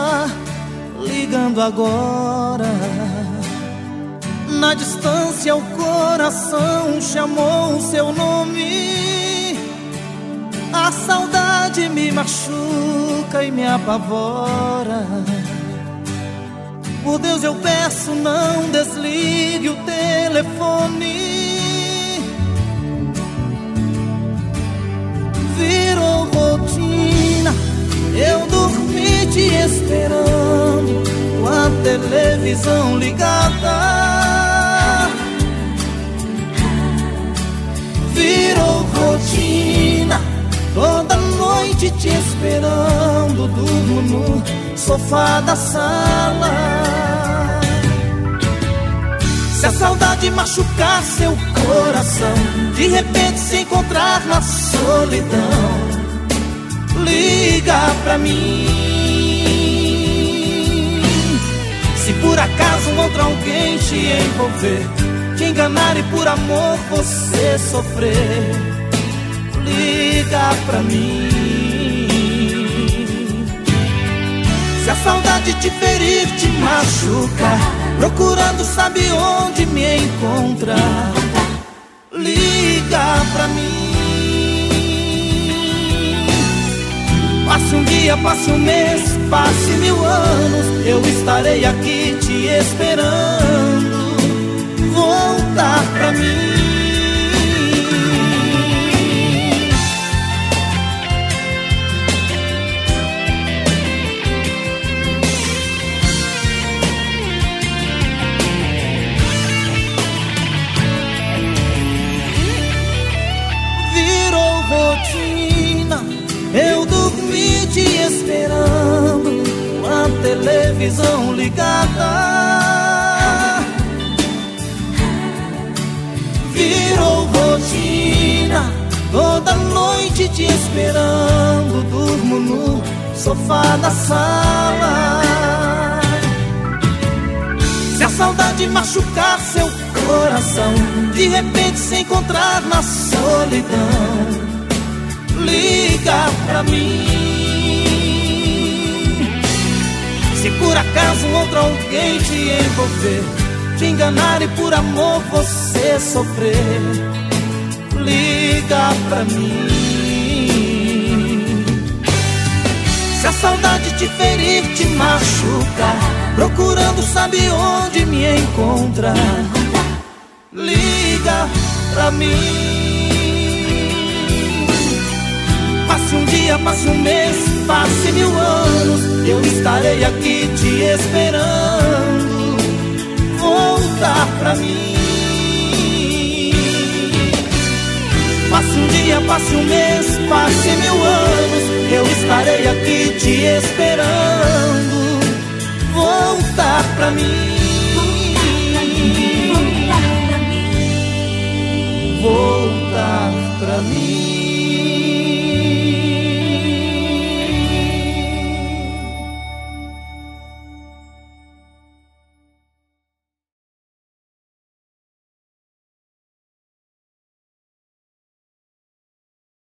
está ligando agora. Na distância o coração chamou o seu nome. A saudade me machuca e me apavora. Por Deus eu peço, não desligue o telefone. Virou rotina, eu dormi te esperando, com a televisão ligada. Virou rotina, toda noite te esperando, durmo no sofá da sala. Se a saudade machucar seu coração, de repente se encontrar na solidão, liga pra mim. Se por acaso outro alguém te envolver, te enganar e por amor você sofrer, liga pra mim. Se a saudade te ferir, te machucar, procurando sabe onde me encontrar, liga pra mim. Passe um dia, passe um mês, passe 1000 anos, eu estarei aqui te esperando, voltar pra mim. Eu dormi te esperando, com a televisão ligada. Virou rotina, toda noite te esperando, durmo no sofá da sala. Se a saudade machucar seu coração, de repente se encontrar na solidão, liga pra mim. Se por acaso outro alguém te envolver, te enganar e por amor você sofrer, liga pra mim. Se a saudade te ferir, te machucar, procurando sabe onde me encontrar, liga pra mim. Passe um dia, passe um mês, passe 1000 anos, eu estarei aqui te esperando, voltar pra mim. Passe um dia, passe um mês, passe 1000 anos, eu estarei aqui te esperando, voltar pra mim.